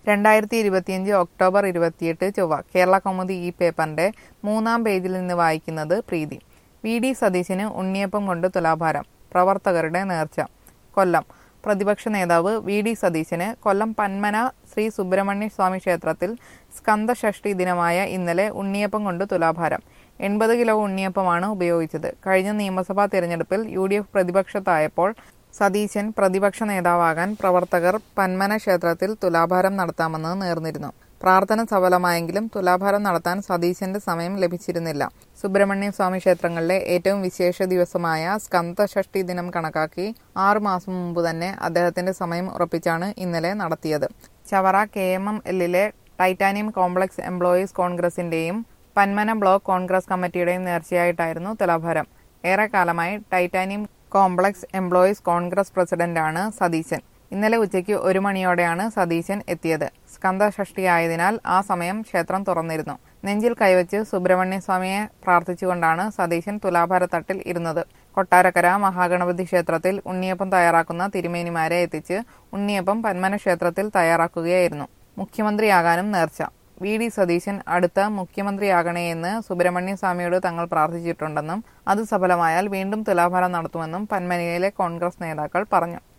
2025 October 28 ചൊവ്വ. കേരളകൗമുദി ഈ പേപ്പറിന്റെ 3-ാം പേജിൽ നിന്ന് വായിക്കുന്നത് പ്രീതി. വി.ഡി. സതീശന് ഉണ്ണിയപ്പം കൊണ്ട് തുലാഭാരം. പ്രവർത്തകരുടെ നേർച്ച. കൊല്ലം. പ്രതിപക്ഷ നേതാവ് വി.ഡി. സതീശന് കൊല്ലം പന്മന ശ്രീ സുബ്രഹ്മണ്യ സ്വാമി ക്ഷേത്രത്തിൽ സ്കന്ദഷഷ്ഠി ദിനമായ ഇന്നലെ ഉണ്ണിയപ്പം കൊണ്ട് തുലാഭാരം. 80 കിലോ ഉണ്ണിയപ്പമാണ് ഉപയോഗിച്ചത്. കഴിഞ്ഞ നിയമസഭാ തിരഞ്ഞെടുപ്പിൽ യു.ഡി.എഫ് പ്രതിപക്ഷത്തായപ്പോൾ സതീശൻ പ്രതിപക്ഷ നേതാവാകാൻ പ്രവർത്തകർ പന്മന ക്ഷേത്രത്തിൽ തുലാഭാരം നടത്താമെന്ന് നേർന്നിരുന്നു. പ്രാർത്ഥന സഫലമായെങ്കിലും തുലാഭാരം നടത്താൻ സതീശന്റെ സമയം ലഭിച്ചിരുന്നില്ല. സുബ്രഹ്മണ്യ സ്വാമി ക്ഷേത്രങ്ങളിലെ ഏറ്റവും വിശേഷ ദിവസമായ സ്കന്ദഷഷ്ഠി ദിനം കണക്കാക്കി 6 മാസം മുമ്പ് തന്നെ അദ്ദേഹത്തിന്റെ സമയം ഉറപ്പിച്ചാണ് ഇന്നലെ നടത്തിയത്. Chavara KMML titanium complex employees കോൺഗ്രസിന്റെയും പന്മന ബ്ലോക്ക് കോൺഗ്രസ് കമ്മിറ്റിയുടെയും നേർച്ചയായിട്ടായിരുന്നു തുലാഭാരം. ഏറെക്കാലമായി ടൈറ്റാനിയം കോംപ്ലക്സ് എംപ്ലോയീസ് കോൺഗ്രസ് പ്രസിഡന്റാണ് സതീശൻ. ഇന്നലെ ഉച്ചയ്ക്ക് 1 മണിയോടെയാണ് സതീശൻ എത്തിയത്. സ്കന്ദഷഷ്ഠിയായതിനാൽ ആ സമയം ക്ഷേത്രം തുറന്നിരുന്നു. നെഞ്ചിൽ കൈവച്ച് സുബ്രഹ്മണ്യ സ്വാമിയെ പ്രാർത്ഥിച്ചുകൊണ്ടാണ് സതീശൻ തുലാഭാരത്തട്ടിൽ ഇരുന്നത്. കൊട്ടാരക്കര മഹാഗണപതി ക്ഷേത്രത്തിൽ ഉണ്ണിയപ്പം തയ്യാറാക്കുന്ന തിരുമേനിമാരെ എത്തിച്ച് ഉണ്ണിയപ്പം പന്മന ക്ഷേത്രത്തിൽ തയ്യാറാക്കുകയായിരുന്നു. മുഖ്യമന്ത്രിയാകാനും നേർച്ച. വി.ഡി. സതീശൻ അടുത്ത മുഖ്യമന്ത്രിയാകണേയെന്ന് സുബ്രഹ്മണ്യ സ്വാമിയോട് തങ്ങൾ പ്രാർത്ഥിച്ചിട്ടുണ്ടെന്നും അത് സഫലമായാൽ വീണ്ടും തുലാഭാരം നടത്തുമെന്നും പന്മനയിലെ കോൺഗ്രസ് നേതാക്കൾ പറഞ്ഞു.